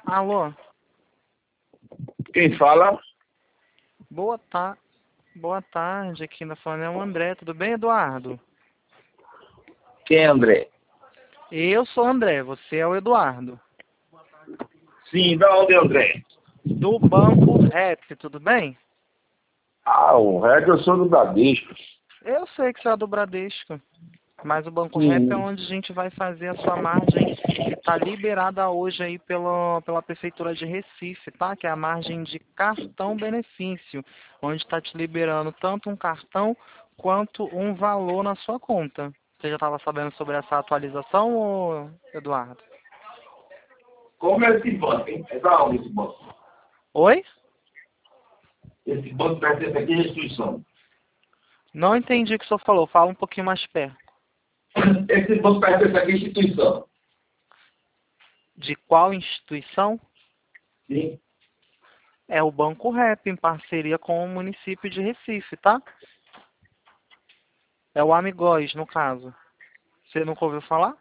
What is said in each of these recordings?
Alô? Quem fala? Boa tarde, aqui na falando é o André. Tudo bem, Eduardo? Quem é André? Eu sou o André, você é o Eduardo. Sim, da onde é André? Do Banco Rap, tudo bem? Ah, o Red eu sou do Bradesco. Eu sei que você é do Bradesco, mas o Banco Rap é Sim. onde a gente vai fazer a sua margem que está liberada hoje aí pela Prefeitura de Recife, tá? Que é a margem de cartão benefício, onde está te liberando tanto um cartão quanto um valor na sua conta. Você já estava sabendo sobre essa atualização, ô Eduardo? Como é esse banco, hein? É da onde esse banco? Oi? Esse banco pertence a que instituição? Não entendi o que o senhor falou. Fala um pouquinho mais perto. Esse banco pertence a que instituição? De qual instituição? Sim. É o Banco Rap, em parceria com o município de Recife, tá? É o Amigóis, no caso. Você nunca ouviu falar?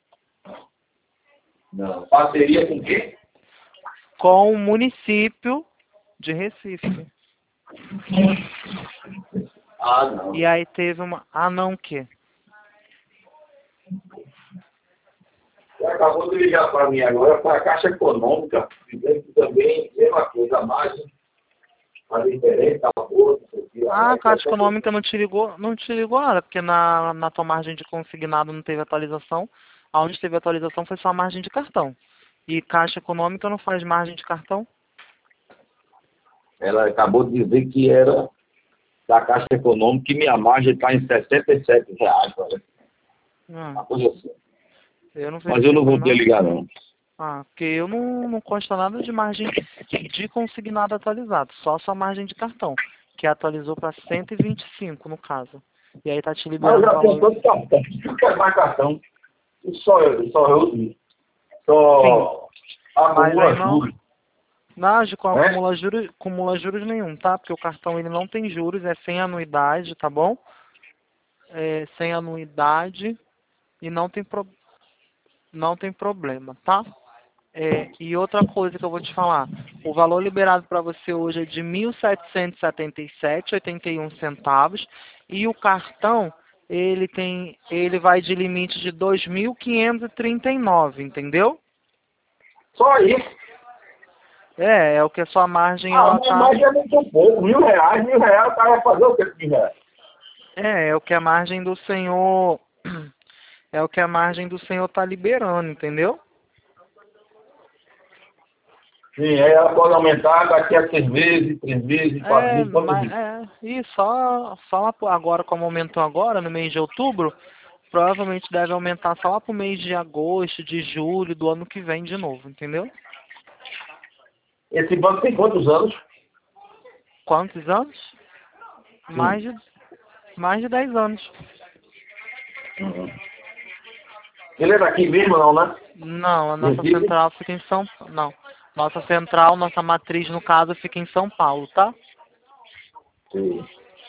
Não. Parceria com quem? Com o município de Recife. Ah, não. E aí teve uma... Ah, não, o quê? Você acabou de ligar para mim agora para a Caixa Econômica, dizendo que também, mesma coisa, a margem, a diferença, a bolsa, Ah, a Caixa Econômica não te ligou nada, porque na tua margem de consignado não teve atualização. Aonde teve atualização foi só a margem de cartão. E Caixa Econômica não faz margem de cartão? ela acabou de dizer que era da Caixa Econômica que minha margem está em R$ 67, olha. Uma coisa assim. Eu não Mas eu não verifico, vou ter não. ligar, não. Ah, porque eu não consta nada de margem de consignado atualizado, só a sua margem de cartão, que atualizou para 125 no caso. E aí tá te Mas eu liberando o já tenho valor. tanto cartão. Eu quero mais cartão. E Sim, só mas acumula aí não. juros, Nage com né? acumula juros nenhum, tá? Porque o cartão ele não tem juros, é sem anuidade, tá bom? É sem anuidade e não tem problema, tá? E outra coisa que eu vou te falar, o valor liberado para você hoje é de 1.777,81 e o cartão ele vai de limite de 2.539, entendeu? Só isso. É o que a sua margem Ah, ela mas tá. mais é muito pouco. R$ 1.000, o cara vai fazer o que ele quiser. É o que a margem do senhor é o que a margem do senhor tá liberando, entendeu? Sim, aí ela pode aumentar daqui a 6 meses, 3 meses, 4 meses, quantos Mas meses? e só lá agora, como aumentou agora, no mês de outubro, provavelmente deve aumentar só lá pro mês de agosto, de julho do ano que vem de novo, entendeu? Esse banco tem quantos anos? Quantos anos? Sim. Mais de 10 anos. Uhum. Ele é daqui mesmo, não, né? Não, a nossa Recife? central fica em São Paulo. Não. Nossa central, nossa matriz, no caso, fica em São Paulo, tá? Sim.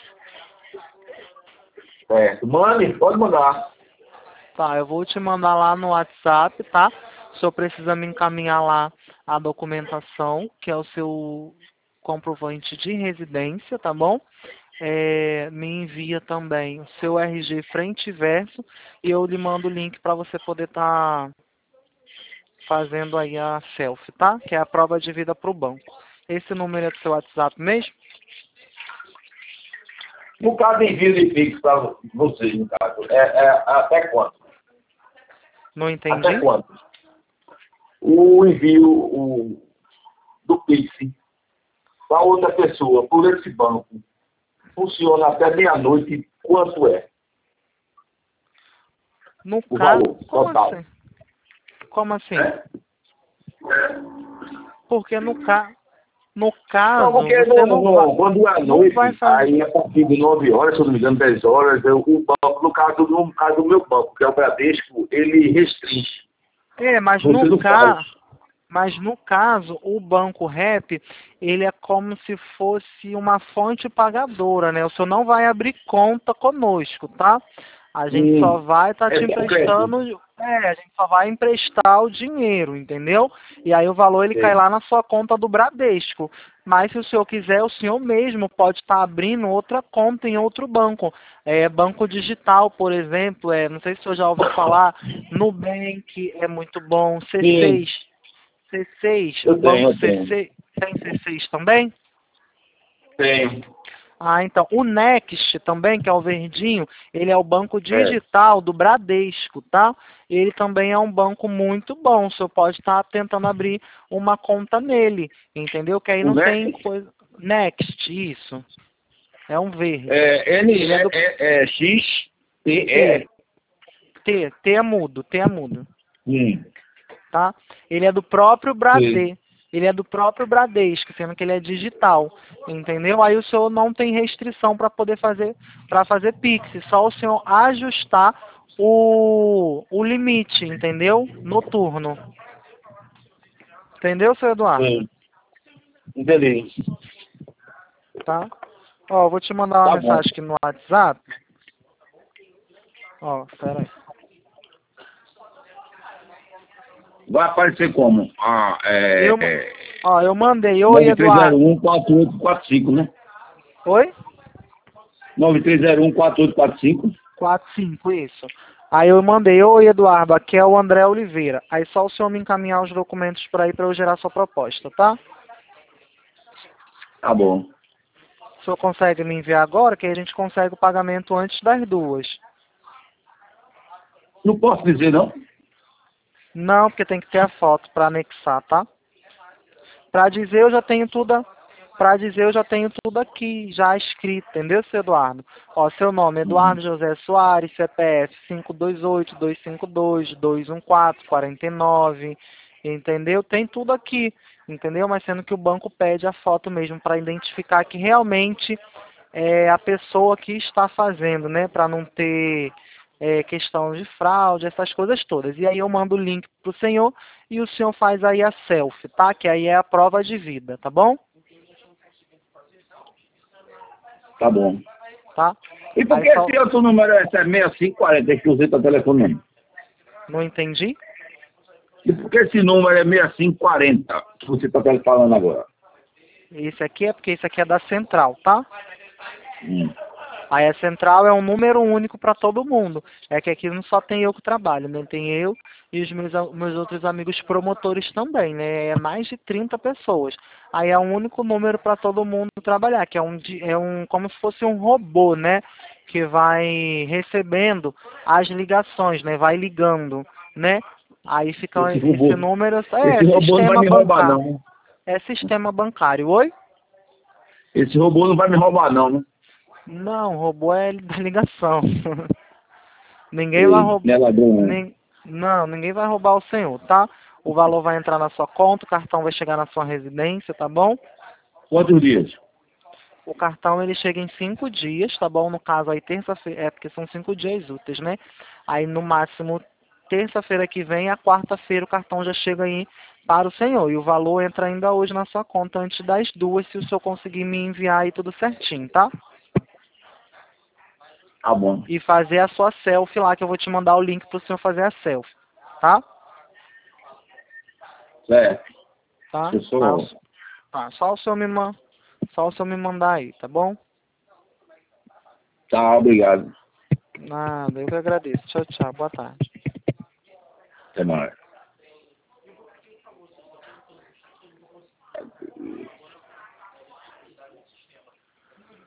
Certo. Mande, pode mandar. Tá, eu vou te mandar lá no WhatsApp, tá? O senhor precisa me encaminhar lá a documentação, que é o seu comprovante de residência, tá bom? Me envia também o seu RG frente e verso e eu lhe mando o link para você poder estar fazendo aí a selfie, tá? Que é a prova de vida para o banco. Esse número é do seu WhatsApp mesmo? No caso, envio de fixo para vocês, no caso. Até quanto? Não Até entendi? quanto? O envio do Pix para outra pessoa por esse banco funciona até meia-noite. Quanto é No o caso, valor como total? assim? Como assim? É? Porque no Não, caso, porque você não vai, quando é à não vai noite, fazer. aí a partir de 9 horas, se eu não me engano, 10 horas, o banco, no caso do meu banco, que é o Bradesco, ele restringe. Mas Você no não caso, faz. Mas no caso, o Banco Rap, ele é como se fosse uma fonte pagadora, né? O senhor não vai abrir conta conosco, tá? A gente só vai estar te emprestando, a gente só vai emprestar o dinheiro, entendeu? E aí o valor ele cai lá na sua conta do Bradesco. Mas se o senhor quiser, o senhor mesmo pode estar abrindo outra conta em outro banco. Banco digital, por exemplo, não sei se o senhor já ouviu falar, Nubank é muito bom, C6. Sim. C6, Eu o banco tenho. C6, tem C6 também? Tenho. Ah, então, o Next também, que é o verdinho, ele é o banco É. digital do Bradesco, tá? Ele também é um banco muito bom, o senhor pode estar tentando abrir uma conta nele, entendeu? Que aí O não tem Next coisa... Next, isso, é um verde. é Ele é do... X, T, T, E. T é mudo, T é mudo. Sim. Tá? Ele é do próprio Sim. Ele é do próprio Bradesco, sendo que ele é digital, entendeu? Aí o senhor não tem restrição para poder fazer Pix, só o senhor ajustar o limite, entendeu? Noturno. Entendeu, senhor Eduardo? Sim. Entendi. Tá? Ó, eu vou te mandar uma Tá bom. mensagem aqui no WhatsApp. Ó, pera aí. Vai aparecer como? Eu mandei. Oi, Eduardo. 9301-4845, né? Oi? 9301-4845. 45, isso. Aí eu mandei, oi Eduardo, aqui é o André Oliveira. Aí só o senhor me encaminhar os documentos por aí para eu gerar sua proposta, tá? Tá bom. O senhor consegue me enviar agora, que aí a gente consegue o pagamento antes das 2. Não posso dizer, não? Não, porque tem que ter a foto para anexar, tá? Para dizer eu já tenho tudo, para dizer eu já tenho tudo aqui, já escrito, entendeu, seu Eduardo? Ó, seu nome, Eduardo José Soares, CPF 528-252-214-49, entendeu? Tem tudo aqui, entendeu? Mas sendo que o banco pede a foto mesmo para identificar que realmente é a pessoa que está fazendo, né? Para não ter questão de fraude, essas coisas todas. E aí eu mando o link pro senhor e o senhor faz aí a selfie, tá? Que aí é a prova de vida, tá bom? Tá bom. Tá? E por Aí que só... esse outro número é 6540 que você tá telefonando? Não entendi? E por que esse número é 6540 que você tá falando agora? Esse aqui é porque esse aqui é da central, tá? Hum. Aí a central é um número único para todo mundo. É que aqui não só tem eu que trabalho, né? Tem eu e os meus outros amigos promotores também, né? É mais de 30 pessoas. Aí é um único número para todo mundo trabalhar, que como se fosse um robô, né? Que vai recebendo as ligações, né? Vai ligando, né? Aí fica esse número, Esse robô não vai sistema me roubar, bancário. não. É sistema bancário. Oi? Esse robô não vai me roubar, não, né? Não, robô é da ligação. Ninguém vai Ei, roubar. não é ladrão, não. Não, ninguém vai roubar o senhor, tá? O valor vai entrar na sua conta, o cartão vai chegar na sua residência, tá bom? Quantos dias? O cartão ele chega em 5 dias, tá bom? No caso aí terça-feira, porque são 5 dias úteis, né? Aí no máximo terça-feira que vem, a quarta-feira o cartão já chega aí para o senhor. E o valor entra ainda hoje na sua conta antes das 2, se o senhor conseguir me enviar aí tudo certinho, tá? Tá bom. E fazer a sua selfie lá, que eu vou te mandar o link para o senhor fazer a selfie, tá? Certo. Tá? Eu sou... Só o senhor só o senhor me mandar aí, tá bom? Tá, obrigado. Nada, eu que agradeço. Tchau, tchau. Boa tarde. Até mais.